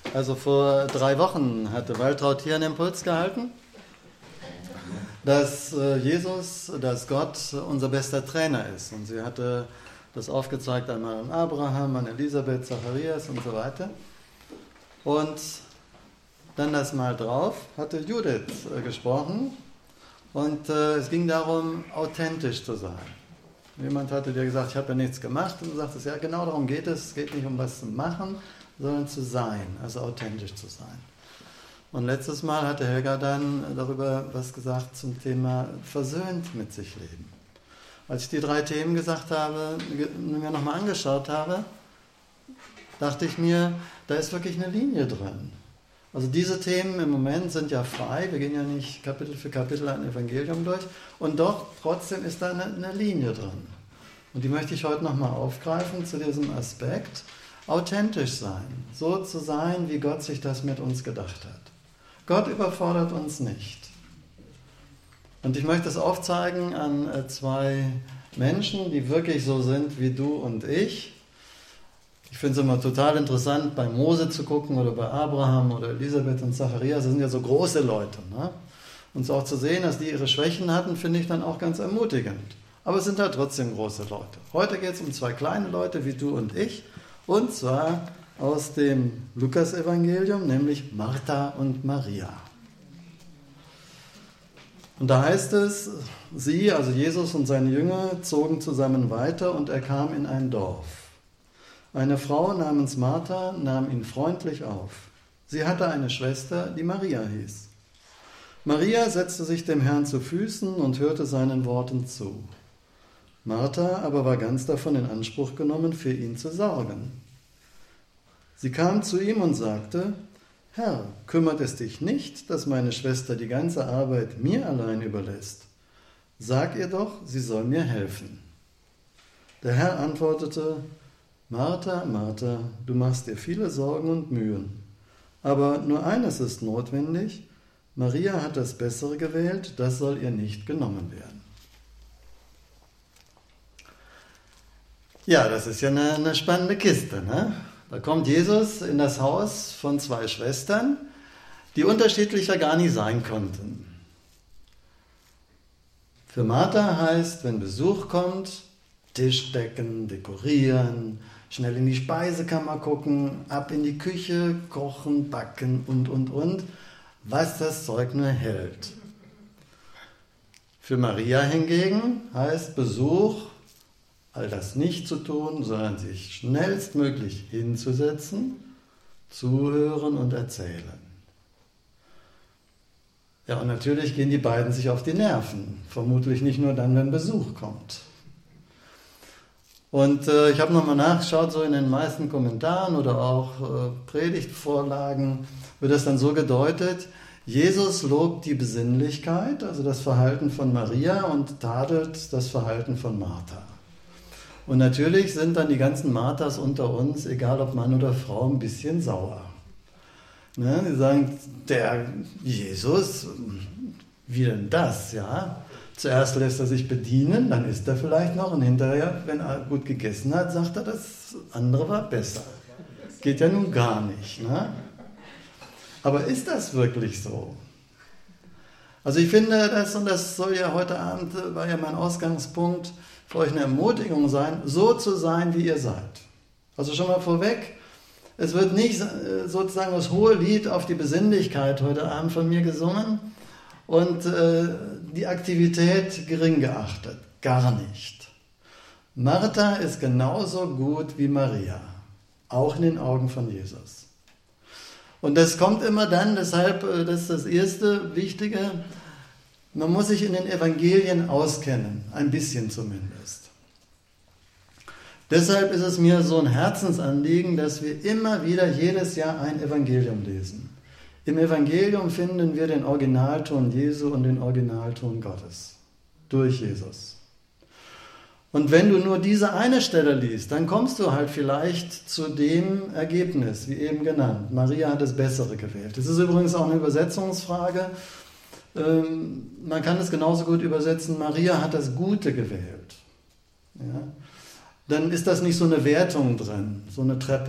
Also vor 3 Wochen hatte Waltraud hier einen Impuls gehalten, dass Jesus, dass Gott unser bester Trainer ist. Und sie hatte das aufgezeigt einmal an Abraham, an Elisabeth, Zacharias und so weiter. Und dann das Mal drauf hatte Judith gesprochen und es ging darum, authentisch zu sein. Jemand hatte dir gesagt, ich habe ja nichts gemacht, und du sagtest, ja genau darum geht es. Es geht nicht um was zu machen, sondern zu sein, also authentisch zu sein. Und letztes Mal hatte Helga dann darüber was gesagt zum Thema versöhnt mit sich leben. Als ich die 3 Themen gesagt habe, mir nochmal angeschaut habe, dachte ich mir, da ist wirklich eine Linie drin. Also diese Themen im Moment sind ja frei, wir gehen ja nicht Kapitel für Kapitel ein Evangelium durch, und doch trotzdem ist da eine Linie drin. Und die möchte ich heute nochmal aufgreifen zu diesem Aspekt, authentisch sein, so zu sein, wie Gott sich das mit uns gedacht hat. Gott überfordert uns nicht. Und ich möchte es aufzeigen an 2 Menschen, die wirklich so sind wie du und ich. Ich finde es immer total interessant, bei Mose zu gucken oder bei Abraham oder Elisabeth und Zacharias. Das sind ja so große Leute. Ne? Und so auch zu sehen, dass die ihre Schwächen hatten, finde ich dann auch ganz ermutigend. Aber es sind halt trotzdem große Leute. Heute geht es um 2 kleine Leute wie du und ich. Und zwar aus dem Lukas-Evangelium, nämlich Martha und Maria. Und da heißt es, sie, also Jesus und seine Jünger, zogen zusammen weiter und er kam in ein Dorf. Eine Frau namens Martha nahm ihn freundlich auf. Sie hatte eine Schwester, die Maria hieß. Maria setzte sich dem Herrn zu Füßen und hörte seinen Worten zu. Martha aber war ganz davon in Anspruch genommen, für ihn zu sorgen. Sie kam zu ihm und sagte, Herr, kümmert es dich nicht, dass meine Schwester die ganze Arbeit mir allein überlässt? Sag ihr doch, sie soll mir helfen. Der Herr antwortete, Martha, Martha, du machst dir viele Sorgen und Mühen. Aber nur eines ist notwendig, Maria hat das Bessere gewählt, das soll ihr nicht genommen werden. Ja, das ist ja eine spannende Kiste, ne? Da kommt Jesus in das Haus von 2 Schwestern, die unterschiedlicher gar nicht sein konnten. Für Martha heißt, wenn Besuch kommt, Tisch decken, dekorieren, schnell in die Speisekammer gucken, ab in die Küche, kochen, backen und, was das Zeug nur hält. Für Maria hingegen heißt Besuch, all das nicht zu tun, sondern sich schnellstmöglich hinzusetzen, zuhören und erzählen. Ja, und natürlich gehen die beiden sich auf die Nerven. Vermutlich nicht nur dann, wenn Besuch kommt. Und ich habe nochmal nachgeschaut, so in den meisten Kommentaren oder auch Predigtvorlagen wird das dann so gedeutet, Jesus lobt die Besinnlichkeit, also das Verhalten von Maria, und tadelt das Verhalten von Martha. Und natürlich sind dann die ganzen Marthas unter uns, egal ob Mann oder Frau, ein bisschen sauer. Ne? Die sagen, der Jesus, wie denn das, ja? Zuerst lässt er sich bedienen, dann isst er vielleicht noch und hinterher, wenn er gut gegessen hat, sagt er, das andere war besser. Geht ja nun gar nicht. Ne? Aber ist das wirklich so? Also ich finde das, und das soll ja heute Abend, war ja mein Ausgangspunkt, für euch eine Ermutigung sein, so zu sein, wie ihr seid. Also schon mal vorweg, es wird nicht sozusagen das hohe Lied auf die Besinnlichkeit heute Abend von mir gesungen und die Aktivität gering geachtet. Gar nicht. Martha ist genauso gut wie Maria, auch in den Augen von Jesus. Und das kommt immer dann, deshalb, das ist das erste Wichtige, man muss sich in den Evangelien auskennen, ein bisschen zumindest. Deshalb ist es mir so ein Herzensanliegen, dass wir immer wieder jedes Jahr ein Evangelium lesen. Im Evangelium finden wir den Originalton Jesu und den Originalton Gottes durch Jesus. Und wenn du nur diese eine Stelle liest, dann kommst du halt vielleicht zu dem Ergebnis, wie eben genannt. Maria hat das Bessere gewählt. Das ist übrigens auch eine Übersetzungsfrage. Man kann es genauso gut übersetzen, Maria hat das Gute gewählt. Ja? Dann ist das nicht so eine Wertung drin, so eine Treppe.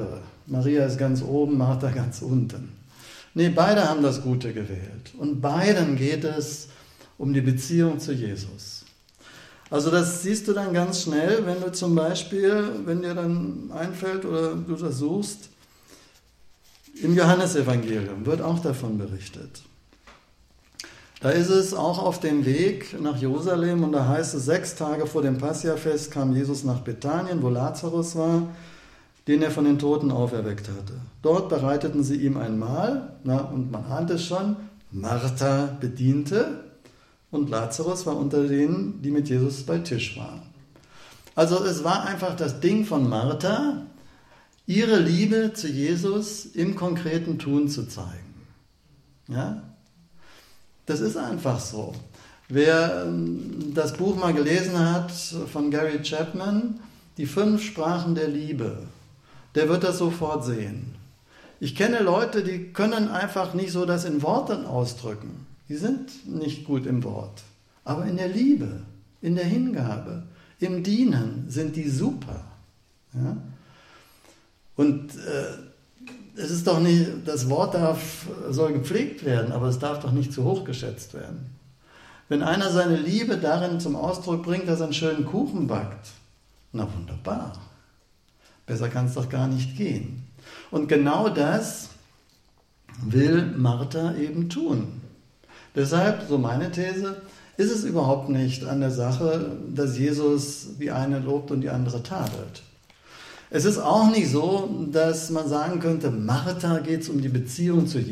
Maria ist ganz oben, Martha ganz unten. Nee, beide haben das Gute gewählt. Und beiden geht es um die Beziehung zu Jesus. Also das siehst du dann ganz schnell, wenn du zum Beispiel, wenn dir dann einfällt oder du das suchst, im Johannesevangelium wird auch davon berichtet. Da ist es auch auf dem Weg nach Jerusalem und da heißt es, 6 Tage vor dem Passiafest kam Jesus nach Bethanien, wo Lazarus war, den er von den Toten auferweckt hatte. Dort bereiteten sie ihm ein Mahl, und man ahnt es schon, Martha bediente und Lazarus war unter denen, die mit Jesus bei Tisch waren. Also es war einfach das Ding von Martha, ihre Liebe zu Jesus im konkreten Tun zu zeigen. Ja? Das ist einfach so. Wer das Buch mal gelesen hat von Gary Chapman, die 5 Sprachen der Liebe, der wird das sofort sehen. Ich kenne Leute, die können einfach nicht so das in Worten ausdrücken. Die sind nicht gut im Wort. Aber in der Liebe, in der Hingabe, im Dienen sind die super. Ja? Und es ist doch nicht, das Wort soll gepflegt werden, aber es darf doch nicht zu hoch geschätzt werden. Wenn einer seine Liebe darin zum Ausdruck bringt, dass er einen schönen Kuchen backt, na wunderbar. Besser kann es doch gar nicht gehen. Und genau das will Martha eben tun. Deshalb, so meine These, ist es überhaupt nicht an der Sache, dass Jesus die eine lobt und die andere tadelt. Es ist auch nicht so, dass man sagen könnte, Maria geht es um die Beziehung zu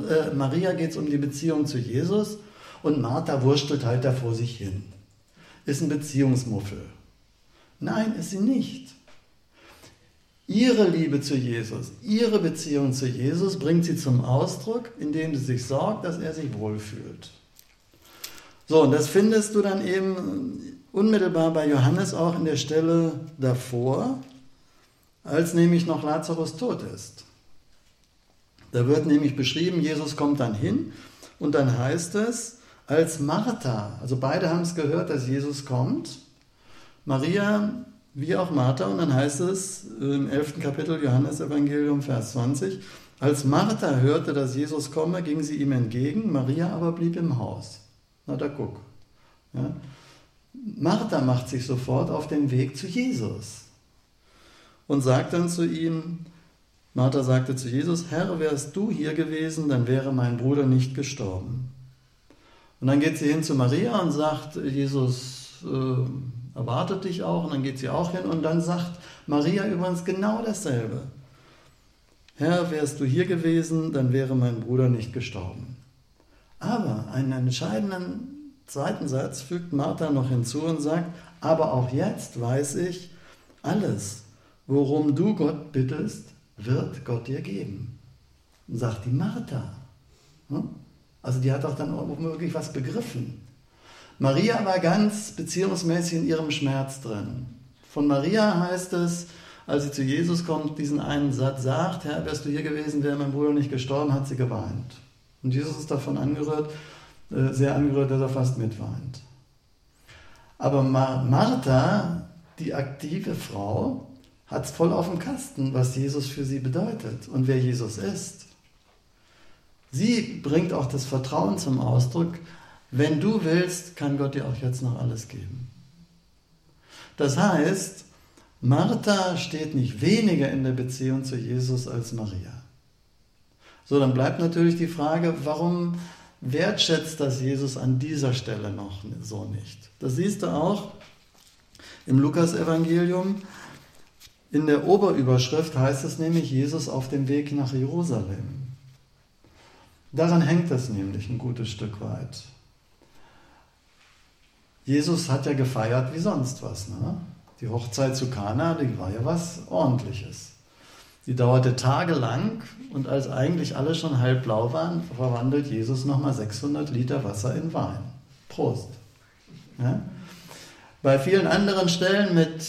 Jesus und Martha wurstelt halt da vor sich hin. Ist ein Beziehungsmuffel. Nein, ist sie nicht. Ihre Liebe zu Jesus, ihre Beziehung zu Jesus bringt sie zum Ausdruck, indem sie sich sorgt, dass er sich wohlfühlt. So, und das findest du dann eben unmittelbar bei Johannes auch in der Stelle davor, als nämlich noch Lazarus tot ist. Da wird nämlich beschrieben, Jesus kommt dann hin und dann heißt es, als Martha, also beide haben es gehört, dass Jesus kommt, Maria wie auch Martha, und dann heißt es im 11. Kapitel Johannesevangelium, Vers 20, als Martha hörte, dass Jesus komme, ging sie ihm entgegen, Maria aber blieb im Haus. Na, da guck. Ja. Martha macht sich sofort auf den Weg zu Jesus und sagt dann zu ihm, Martha sagte zu Jesus, Herr, wärst du hier gewesen, dann wäre mein Bruder nicht gestorben. Und dann geht sie hin zu Maria und sagt, Jesus erwartet dich auch, und dann geht sie auch hin und dann sagt Maria übrigens genau dasselbe. Herr, wärst du hier gewesen, dann wäre mein Bruder nicht gestorben. Aber einen entscheidenden zweiten Satz fügt Martha noch hinzu und sagt, aber auch jetzt weiß ich, alles, worum du Gott bittest, wird Gott dir geben. Und sagt die Martha. Also die hat doch dann auch wirklich was begriffen. Maria war ganz beziehungsmäßig in ihrem Schmerz drin. Von Maria heißt es, als sie zu Jesus kommt, diesen einen Satz sagt, Herr, wärst du hier gewesen, wäre mein Bruder nicht gestorben, hat sie geweint. Und Jesus ist davon sehr angerührt, dass er fast mitweint. Aber Martha, die aktive Frau, hat es voll auf dem Kasten, was Jesus für sie bedeutet und wer Jesus ist. Sie bringt auch das Vertrauen zum Ausdruck, wenn du willst, kann Gott dir auch jetzt noch alles geben. Das heißt, Martha steht nicht weniger in der Beziehung zu Jesus als Maria. So, dann bleibt natürlich die Frage, warum wertschätzt das Jesus an dieser Stelle noch so nicht? Das siehst du auch im Lukasevangelium. In der Oberüberschrift heißt es nämlich Jesus auf dem Weg nach Jerusalem. Daran hängt es nämlich ein gutes Stück weit. Jesus hat ja gefeiert wie sonst was. Ne? Die Hochzeit zu Kana, die war ja was Ordentliches. Die dauerte tagelang und als eigentlich alle schon halb blau waren, verwandelt Jesus nochmal 600 Liter Wasser in Wein. Prost. Ja? Bei vielen anderen Stellen mit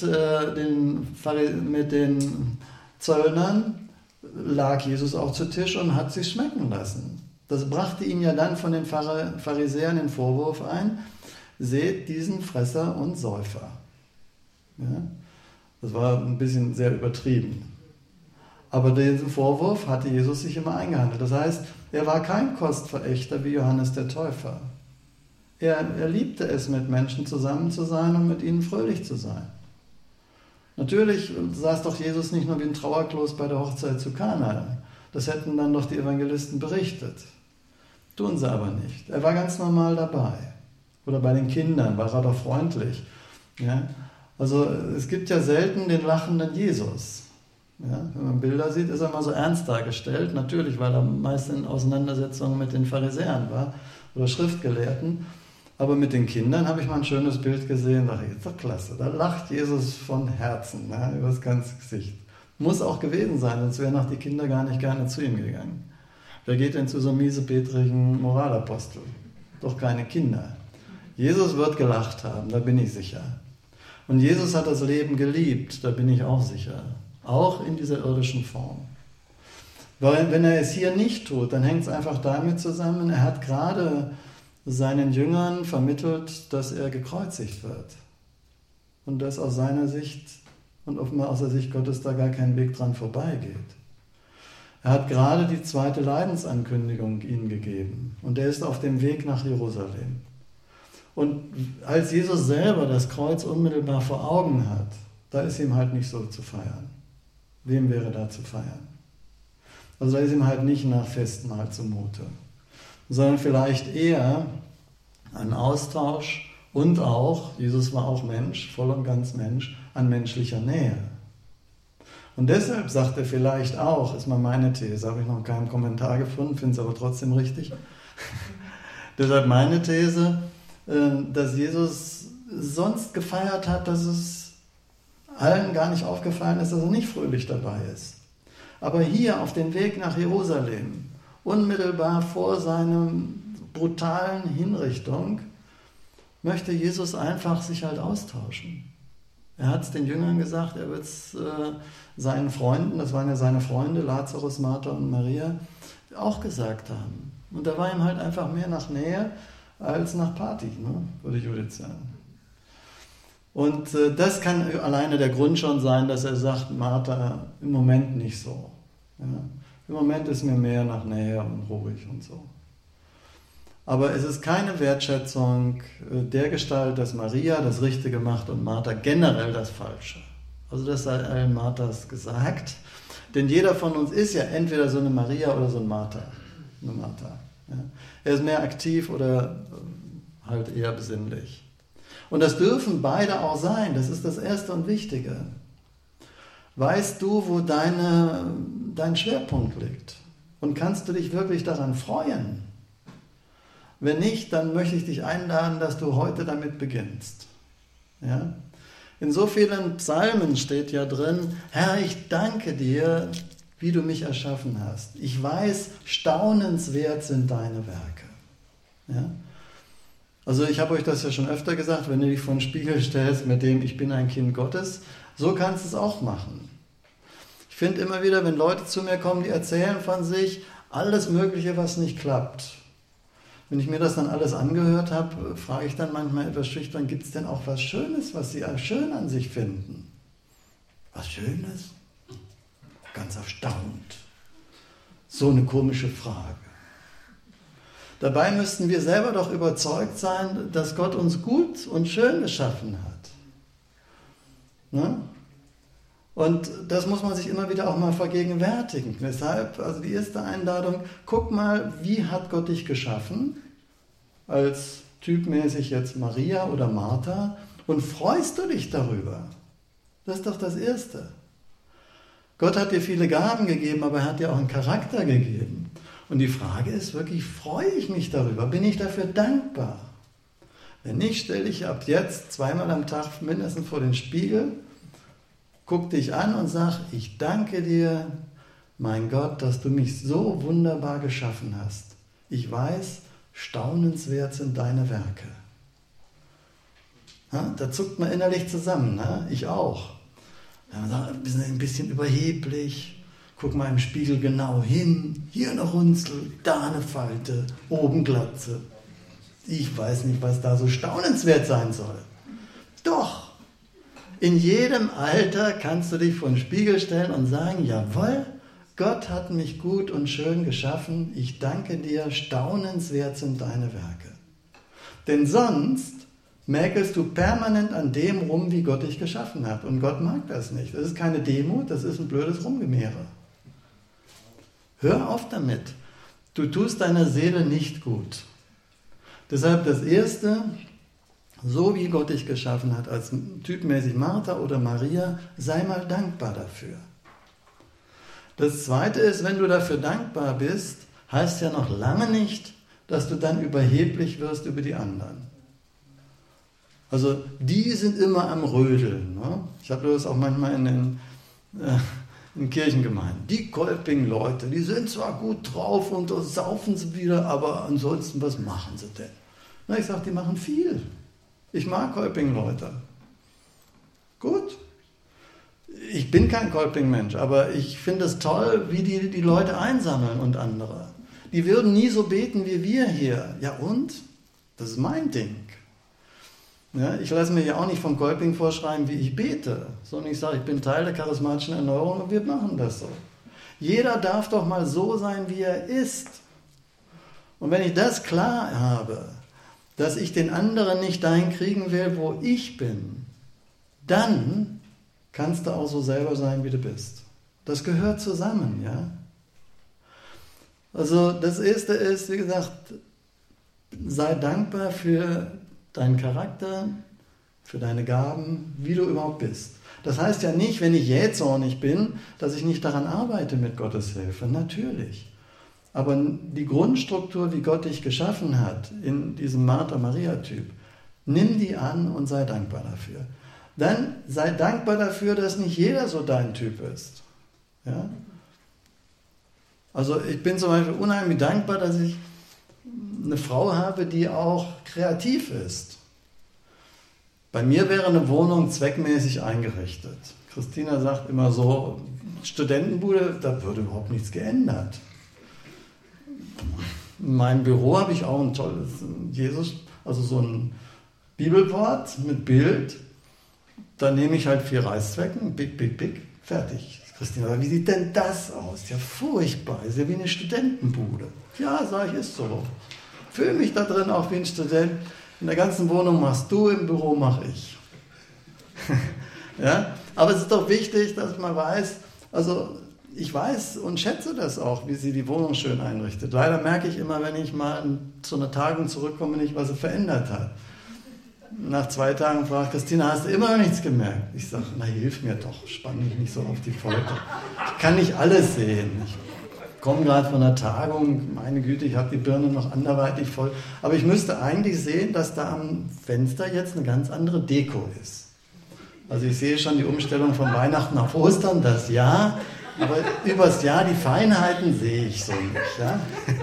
den Zöllnern lag Jesus auch zu Tisch und hat sich schmecken lassen. Das brachte ihm ja dann von den Pharisäern den Vorwurf ein, seht diesen Fresser und Säufer. Ja? Das war ein bisschen sehr übertrieben. Aber diesen Vorwurf hatte Jesus sich immer eingehandelt. Das heißt, er war kein Kostverächter wie Johannes der Täufer. Er liebte es, mit Menschen zusammen zu sein und mit ihnen fröhlich zu sein. Natürlich saß doch Jesus nicht nur wie ein Trauerklos bei der Hochzeit zu Kana. Das hätten dann doch die Evangelisten berichtet. Tun sie aber nicht. Er war ganz normal dabei. Oder bei den Kindern war er doch freundlich. Ja? Also es gibt ja selten den lachenden Jesus. Ja? Wenn man Bilder sieht, ist er mal so ernst dargestellt. Natürlich, weil er meist in Auseinandersetzungen mit den Pharisäern war oder Schriftgelehrten. Aber mit den Kindern habe ich mal ein schönes Bild gesehen, dachte ich, ist doch klasse, da lacht Jesus von Herzen, ja, über das ganze Gesicht. Muss auch gewesen sein, sonst wären auch die Kinder gar nicht gerne zu ihm gegangen. Wer geht denn zu so einem miesepetrigen Moralapostel? Doch keine Kinder. Jesus wird gelacht haben, da bin ich sicher. Und Jesus hat das Leben geliebt, da bin ich auch sicher. Auch in dieser irdischen Form. Weil wenn er es hier nicht tut, dann hängt es einfach damit zusammen, er hat gerade seinen Jüngern vermittelt, dass er gekreuzigt wird. Und dass aus seiner Sicht und offenbar aus der Sicht Gottes da gar kein Weg dran vorbeigeht. Er hat gerade die zweite Leidensankündigung ihnen gegeben. Und er ist auf dem Weg nach Jerusalem. Und als Jesus selber das Kreuz unmittelbar vor Augen hat, da ist ihm halt nicht so zu feiern. Wem wäre da zu feiern? Also da ist ihm halt nicht nach Festmahl zumute. Sondern vielleicht eher ein Austausch und auch, Jesus war auch Mensch, voll und ganz Mensch, an menschlicher Nähe. Und deshalb sagt er vielleicht auch, ist mal meine These, habe ich noch keinen Kommentar gefunden, finde es aber trotzdem richtig. Deshalb meine These, dass Jesus sonst gefeiert hat, dass es allen gar nicht aufgefallen ist, dass er nicht fröhlich dabei ist. Aber hier auf dem Weg nach Jerusalem, unmittelbar vor seiner brutalen Hinrichtung, möchte Jesus einfach sich halt austauschen. Er hat es den Jüngern gesagt, er wird es seinen Freunden, das waren ja seine Freunde, Lazarus, Martha und Maria, auch gesagt haben. Und da war ihm halt einfach mehr nach Nähe als nach Party, ne? Würde Judith sagen. Und das kann alleine der Grund schon sein, dass er sagt, Martha, im Moment nicht so. Ja? Im Moment ist mir mehr nach Nähe und ruhig und so. Aber es ist keine Wertschätzung der Gestalt, dass Maria das Richtige macht und Martha generell das Falsche. Also das sei allen Marthas gesagt. Denn jeder von uns ist ja entweder so eine Maria oder so ein Martha. Eine Martha. Ja. Er ist mehr aktiv oder halt eher besinnlich. Und das dürfen beide auch sein. Das ist das Erste und Wichtige. Weißt du, wo dein Schwerpunkt liegt? Und kannst du dich wirklich daran freuen? Wenn nicht, dann möchte ich dich einladen, dass du heute damit beginnst. Ja? In so vielen Psalmen steht ja drin, Herr, ich danke dir, wie du mich erschaffen hast. Ich weiß, staunenswert sind deine Werke. Ja? Also ich habe euch das ja schon öfter gesagt, wenn du dich vor den Spiegel stellst mit dem, ich bin ein Kind Gottes, so kannst du es auch machen. Ich finde immer wieder, wenn Leute zu mir kommen, die erzählen von sich alles Mögliche, was nicht klappt. Wenn ich mir das dann alles angehört habe, frage ich dann manchmal etwas schüchtern, gibt es denn auch was Schönes, was Sie schön an sich finden? Was Schönes? Ganz erstaunt. So eine komische Frage. Dabei müssten wir selber doch überzeugt sein, dass Gott uns gut und schön geschaffen hat. Ne? Und das muss man sich immer wieder auch mal vergegenwärtigen. Weshalb, also die erste Einladung, guck mal, wie hat Gott dich geschaffen? Als typmäßig jetzt Maria oder Martha. Und freust du dich darüber? Das ist doch das Erste. Gott hat dir viele Gaben gegeben, aber er hat dir auch einen Charakter gegeben. Und die Frage ist wirklich, freue ich mich darüber? Bin ich dafür dankbar? Wenn nicht, stell dich ab jetzt zweimal am Tag mindestens vor den Spiegel, guck dich an und sag, ich danke dir, mein Gott, dass du mich so wunderbar geschaffen hast. Ich weiß, staunenswert sind deine Werke. Ja, da zuckt man innerlich zusammen, ne? Ich auch. Ja, man sagt, wir sind ein bisschen überheblich, guck mal im Spiegel genau hin, hier eine Runzel, da eine Falte, oben Glatze. Ich weiß nicht, was da so staunenswert sein soll. Doch! In jedem Alter kannst du dich vor den Spiegel stellen und sagen, jawohl, Gott hat mich gut und schön geschaffen, ich danke dir, staunenswert sind deine Werke. Denn sonst mäkelst du permanent an dem rum, wie Gott dich geschaffen hat. Und Gott mag das nicht. Das ist keine Demut, das ist ein blödes Rumgemehre. Hör auf damit. Du tust deiner Seele nicht gut. Deshalb das Erste, so wie Gott dich geschaffen hat, als typmäßig Martha oder Maria, sei mal dankbar dafür. Das Zweite ist, wenn du dafür dankbar bist, heißt ja noch lange nicht, dass du dann überheblich wirst über die anderen. Also die sind immer am Rödeln. Ne? Ich habe das auch manchmal in Kirchengemeinden. Die Kolping-Leute, die sind zwar gut drauf und saufen sie wieder, aber ansonsten, was machen sie denn? Na, ich sage, die machen viel. Ich mag Kolping-Leute. Gut. Ich bin kein Kolping-Mensch, aber ich finde es toll, wie die Leute einsammeln und andere. Die würden nie so beten wie wir hier. Ja und? Das ist mein Ding. Ja, ich lasse mir ja auch nicht vom Kolping vorschreiben, wie ich bete, sondern ich sage, ich bin Teil der charismatischen Erneuerung und wir machen das so. Jeder darf doch mal so sein, wie er ist. Und wenn ich das klar habe, dass ich den anderen nicht dahin kriegen will, wo ich bin, dann kannst du auch so selber sein, wie du bist. Das gehört zusammen, ja. Also das Erste ist, wie gesagt, sei dankbar für deinen Charakter, für deine Gaben, wie du überhaupt bist. Das heißt ja nicht, wenn ich jähzornig bin, dass ich nicht daran arbeite mit Gottes Hilfe. Natürlich. Aber die Grundstruktur, wie Gott dich geschaffen hat, in diesem Martha-Maria-Typ, nimm die an und sei dankbar dafür. Dann sei dankbar dafür, dass nicht jeder so dein Typ ist. Ja? Also ich bin zum Beispiel unheimlich dankbar, dass ich eine Frau habe, die auch kreativ ist. Bei mir wäre eine Wohnung zweckmäßig eingerichtet. Christina sagt immer so, Studentenbude, da würde überhaupt nichts geändert. In meinem Büro habe ich auch ein tolles Jesus, also so ein Bibelwort mit Bild. Da nehme ich halt 4 Reißzwecken, big, big, big, fertig. Christina, wie sieht denn das aus? Ja, furchtbar, ist ja wie eine Studentenbude. Ja, sage ich, ist so. Fühle mich da drin auch wie ein Student. In der ganzen Wohnung machst du, im Büro mache ich. Ja? Aber es ist doch wichtig, dass man weiß, also ich weiß und schätze das auch, wie sie die Wohnung schön einrichtet. Leider merke ich immer, wenn ich mal zu einer Tagung zurückkomme, nicht, was sie verändert hat. Nach 2 Tagen fragt Christina, hast du immer noch nichts gemerkt? Ich sage, na hilf mir doch, spann mich nicht so auf die Folter. Ich kann nicht alles sehen. Ich komme gerade von einer Tagung, meine Güte, ich habe die Birne noch anderweitig voll. Aber ich müsste eigentlich sehen, dass da am Fenster jetzt eine ganz andere Deko ist. Also ich sehe schon die Umstellung von Weihnachten auf Ostern, das ja, aber übers Jahr die Feinheiten sehe ich so nicht. Ja?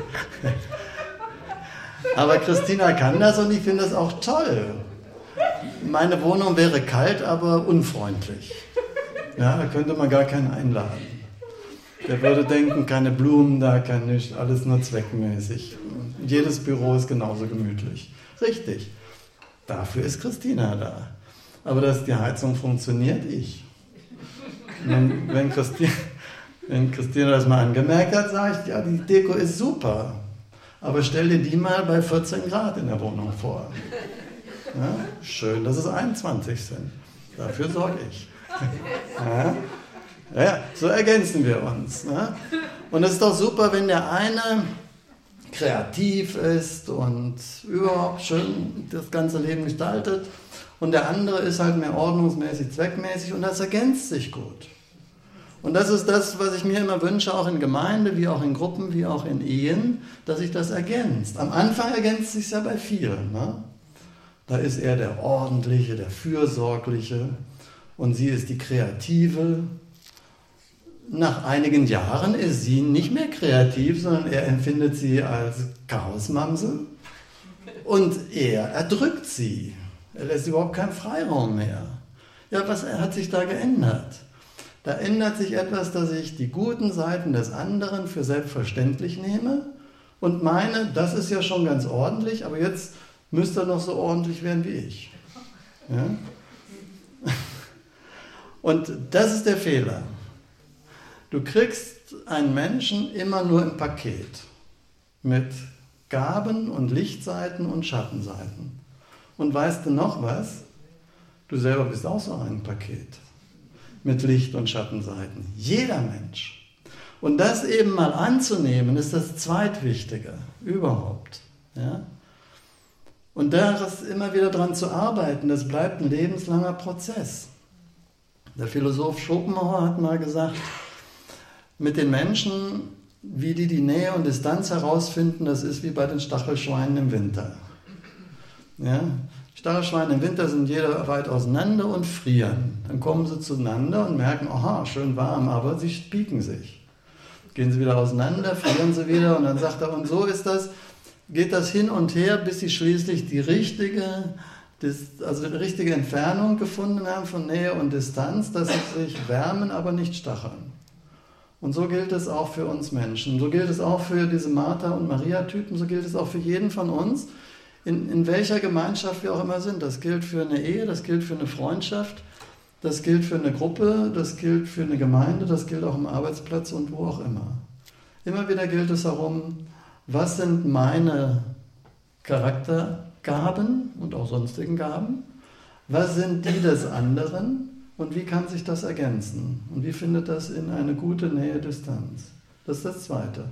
Aber Christina kann das und ich finde das auch toll. Meine Wohnung wäre kalt, aber unfreundlich. Ja, da könnte man gar keinen einladen. Der würde denken, keine Blumen da, kein nichts, alles nur zweckmäßig. Jedes Büro ist genauso gemütlich. Richtig. Dafür ist Christina da. Aber dass die Heizung funktioniert, ich. Wenn Christina das mal angemerkt hat, sage ich, ja, die Deko ist super. Aber stell dir die mal bei 14 Grad in der Wohnung vor. Ja, schön, dass es 21 sind. Dafür sorge ich. Ja, ja, so ergänzen wir uns. Ne? Und es ist doch super, wenn der eine kreativ ist und überhaupt schön das ganze Leben gestaltet und der andere ist halt mehr ordnungsmäßig, zweckmäßig und das ergänzt sich gut. Und das ist das, was ich mir immer wünsche, auch in Gemeinde, wie auch in Gruppen, wie auch in Ehen, dass sich das ergänzt. Am Anfang ergänzt es sich ja bei vielen. Ne? Da ist er der Ordentliche, der Fürsorgliche und sie ist die Kreative. Nach einigen Jahren ist sie nicht mehr kreativ, sondern er empfindet sie als Chaosmamsel und er erdrückt sie. Er lässt überhaupt keinen Freiraum mehr. Ja, was hat sich da geändert? Da ändert sich etwas, dass ich die guten Seiten des anderen für selbstverständlich nehme und meine, das ist ja schon ganz ordentlich, aber jetzt müsste er noch so ordentlich werden wie ich. Ja? Und das ist der Fehler. Du kriegst einen Menschen immer nur im Paket mit Gaben und Lichtseiten und Schattenseiten. Und weißt du noch was? Du selber bist auch so ein Paket mit Licht- und Schattenseiten. Jeder Mensch. Und das eben mal anzunehmen, ist das Zweitwichtige überhaupt. Ja? Und da ist immer wieder dran zu arbeiten, das bleibt ein lebenslanger Prozess. Der Philosoph Schopenhauer hat mal gesagt, mit den Menschen, wie die Nähe und Distanz herausfinden, das ist wie bei den Stachelschweinen im Winter. Ja? Stachelschweine im Winter sind jeder weit auseinander und frieren. Dann kommen sie zueinander und merken, aha, schön warm, aber sie pieken sich. Gehen sie wieder auseinander, frieren sie wieder und dann sagt er, und so ist das, geht das hin und her, bis sie schließlich die richtige Entfernung gefunden haben von Nähe und Distanz, dass sie sich wärmen, aber nicht stacheln. Und so gilt es auch für uns Menschen. So gilt es auch für diese Martha- und Maria-Typen, so gilt es auch für jeden von uns, in welcher Gemeinschaft wir auch immer sind. Das gilt für eine Ehe, das gilt für eine Freundschaft, das gilt für eine Gruppe, das gilt für eine Gemeinde, das gilt auch am Arbeitsplatz und wo auch immer. Immer wieder gilt es darum, was sind meine Charaktergaben und auch sonstigen Gaben? Was sind die des anderen? Und wie kann sich das ergänzen? Und wie findet das in eine gute Nähe-Distanz? Das ist das Zweite.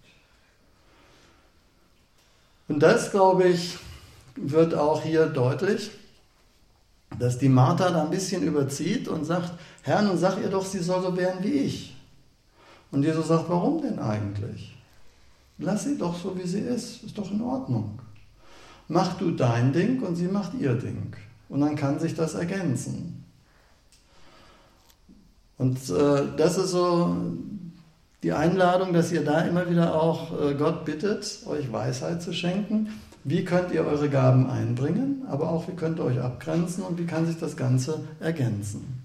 Und das, glaube ich, wird auch hier deutlich, dass die Martha da ein bisschen überzieht und sagt, Herr, nun sag ihr doch, sie soll so werden wie ich. Und Jesus sagt, warum denn eigentlich? Lass sie doch so, wie sie ist doch in Ordnung. Mach du dein Ding und sie macht ihr Ding. Und dann kann sich das ergänzen. Und das ist so die Einladung, dass ihr da immer wieder auch Gott bittet, euch Weisheit zu schenken. Wie könnt ihr eure Gaben einbringen, aber auch wie könnt ihr euch abgrenzen und wie kann sich das Ganze ergänzen.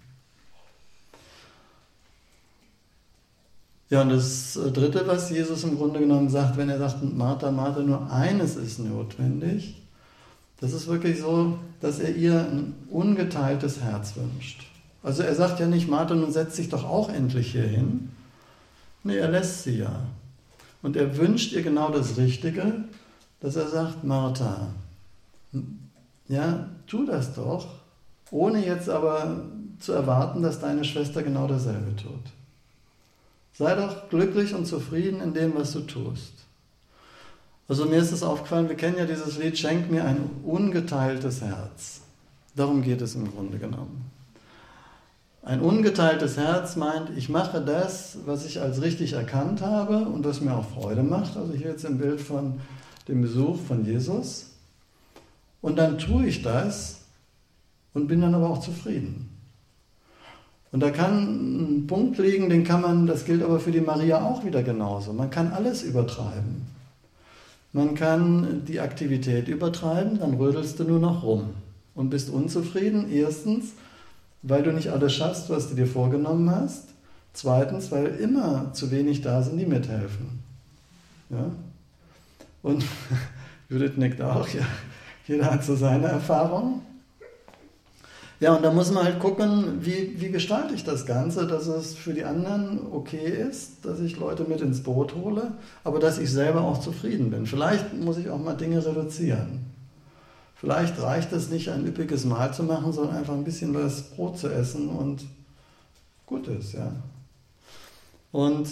Ja, und das Dritte, was Jesus im Grunde genommen sagt, wenn er sagt, Martha, Martha, nur eines ist notwendig, das ist wirklich so, dass er ihr ein ungeteiltes Herz wünscht. Also er sagt ja nicht, Martha, nun setz dich doch auch endlich hier hin. Nee, er lässt sie ja. Und er wünscht ihr genau das Richtige, dass er sagt, Martha, ja, tu das doch, ohne jetzt aber zu erwarten, dass deine Schwester genau dasselbe tut. Sei doch glücklich und zufrieden in dem, was du tust. Also mir ist es aufgefallen, wir kennen ja dieses Lied, Schenk mir ein ungeteiltes Herz. Darum geht es im Grunde genommen. Ein ungeteiltes Herz meint, ich mache das, was ich als richtig erkannt habe und was mir auch Freude macht. Also hier jetzt im Bild von dem Besuch von Jesus. Und dann tue ich das und bin dann aber auch zufrieden. Und da kann ein Punkt liegen, das gilt aber für die Maria auch wieder genauso. Man kann alles übertreiben. Man kann die Aktivität übertreiben, dann rödelst du nur noch rum und bist unzufrieden. Erstens, weil du nicht alles schaffst, was du dir vorgenommen hast. Zweitens, weil immer zu wenig da sind, die mithelfen. Ja? Und Judith nickt auch, ja. Jeder hat so seine Erfahrung. Ja, und da muss man halt gucken, wie gestalte ich das Ganze, dass es für die anderen okay ist, dass ich Leute mit ins Boot hole, aber dass ich selber auch zufrieden bin. Vielleicht muss ich auch mal Dinge reduzieren. Vielleicht reicht es nicht, ein üppiges Mahl zu machen, sondern einfach ein bisschen was Brot zu essen und gut ist, ja. Und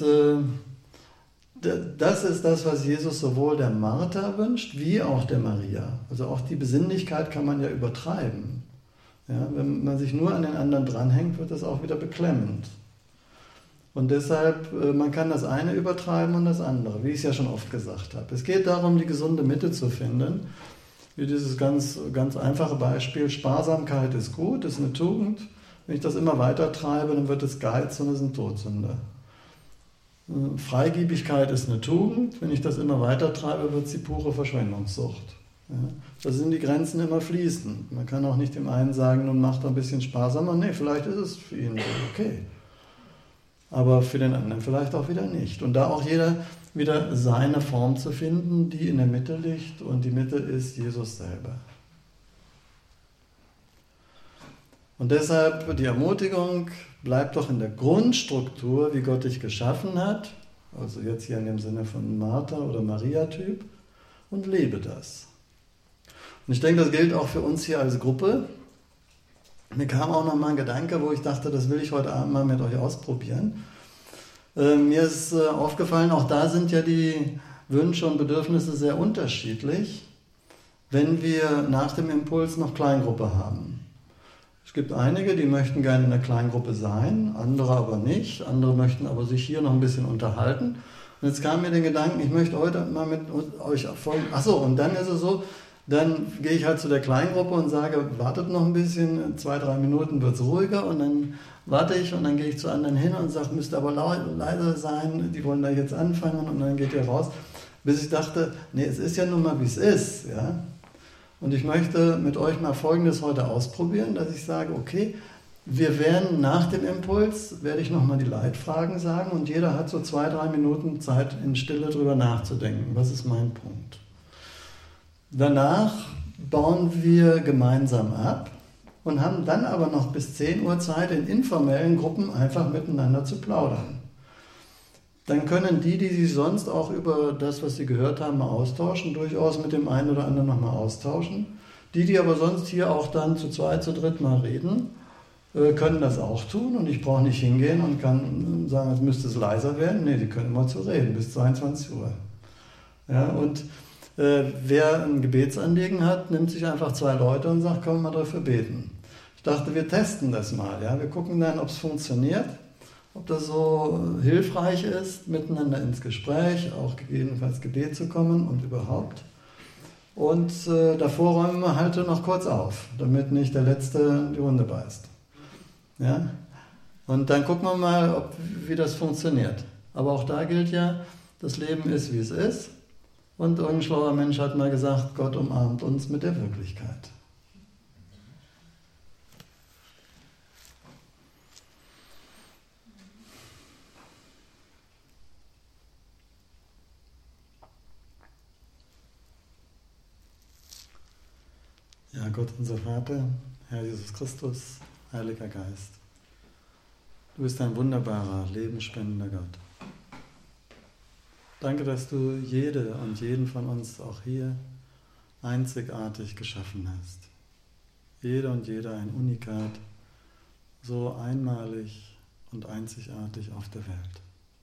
das ist das, was Jesus sowohl der Martha wünscht, wie auch der Maria. Also auch die Besinnlichkeit kann man ja übertreiben. Ja, wenn man sich nur an den anderen dranhängt, wird das auch wieder beklemmend. Und deshalb, man kann das eine übertreiben und das andere, wie ich es ja schon oft gesagt habe. Es geht darum, die gesunde Mitte zu finden. Wie dieses ganz, ganz einfache Beispiel, Sparsamkeit ist gut, ist eine Tugend. Wenn ich das immer weiter treibe, dann wird es Geiz und es ist ein Todsünder. Freigebigkeit ist eine Tugend, wenn ich das immer weiter treibe, wird es die pure Verschwendungssucht. Ja, da sind die Grenzen immer fließend. Man kann auch nicht dem einen sagen, nun mach doch ein bisschen sparsamer. Nee, vielleicht ist es für ihn okay. Aber für den anderen vielleicht auch wieder nicht. Und da auch jeder wieder seine Form zu finden, die in der Mitte liegt. Und die Mitte ist Jesus selber. Und deshalb die Ermutigung, bleib doch in der Grundstruktur, wie Gott dich geschaffen hat, also jetzt hier in dem Sinne von Martha oder Maria-Typ, und lebe das. Und ich denke, das gilt auch für uns hier als Gruppe. Mir kam auch noch mal ein Gedanke, wo ich dachte, das will ich heute Abend mal mit euch ausprobieren. Mir ist aufgefallen, auch da sind ja die Wünsche und Bedürfnisse sehr unterschiedlich, wenn wir nach dem Impuls noch Kleingruppe haben. Es gibt einige, die möchten gerne in der Kleingruppe sein, andere aber nicht. Andere möchten aber sich hier noch ein bisschen unterhalten. Und jetzt kam mir der Gedanke, ich möchte heute mal mit euch folgen. Achso, und dann ist es so, dann gehe ich halt zu der Kleingruppe und sage, wartet noch ein bisschen, 2-3 Minuten wird es ruhiger und dann warte ich und dann gehe ich zu anderen hin und sage, müsst aber leise sein, die wollen da jetzt anfangen und dann geht ihr raus. Bis ich dachte, nee, es ist ja nun mal wie es ist. Ja? Und ich möchte mit euch mal Folgendes heute ausprobieren, dass ich sage, okay, wir werden nach dem Impuls, werde ich nochmal die Leitfragen sagen und jeder hat so 2-3 Minuten Zeit in Stille drüber nachzudenken. Was ist mein Punkt? Danach bauen wir gemeinsam ab und haben dann aber noch bis 10 Uhr Zeit, in informellen Gruppen einfach miteinander zu plaudern. Dann können die sich sonst auch über das, was sie gehört haben, mal austauschen, durchaus mit dem einen oder anderen nochmal austauschen. Die aber sonst hier auch dann zu 2, zu 3 mal reden, können das auch tun und ich brauche nicht hingehen und kann sagen, jetzt müsste es leiser werden. Nee, die können immer zu reden, bis 22 Uhr. Ja, und wer ein Gebetsanliegen hat, nimmt sich einfach 2 Leute und sagt, komm mal dafür beten. Ich dachte, wir testen das mal. Ja? Wir gucken dann, ob es funktioniert, ob das so hilfreich ist, miteinander ins Gespräch, auch gegebenenfalls Gebet zu kommen und überhaupt. Und davor räumen wir halt noch kurz auf, damit nicht der Letzte die Runde beißt. Ja? Und dann gucken wir mal, wie das funktioniert. Aber auch da gilt ja, das Leben ist, wie es ist. Und ein schlauer Mensch hat mal gesagt, Gott umarmt uns mit der Wirklichkeit. Ja, Gott, unser Vater, Herr Jesus Christus, Heiliger Geist, du bist ein wunderbarer, lebensspendender Gott. Danke, dass du jede und jeden von uns auch hier einzigartig geschaffen hast. Jede und jeder ein Unikat, so einmalig und einzigartig auf der Welt.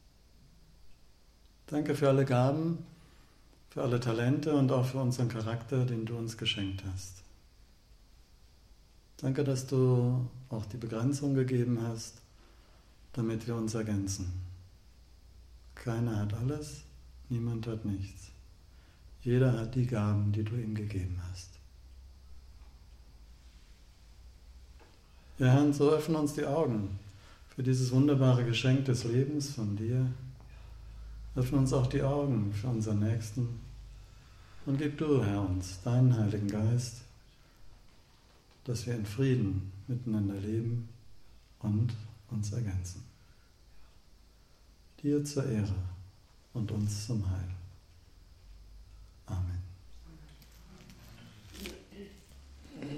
Danke für alle Gaben, für alle Talente und auch für unseren Charakter, den du uns geschenkt hast. Danke, dass du auch die Begrenzung gegeben hast, damit wir uns ergänzen. Keiner hat alles, niemand hat nichts. Jeder hat die Gaben, die du ihm gegeben hast. Ja, Herr, und so öffne uns die Augen für dieses wunderbare Geschenk des Lebens von dir. Öffne uns auch die Augen für unseren Nächsten und gib du, Herr, uns deinen Heiligen Geist, dass wir in Frieden miteinander leben und uns ergänzen. Dir zur Ehre und uns zum Heil.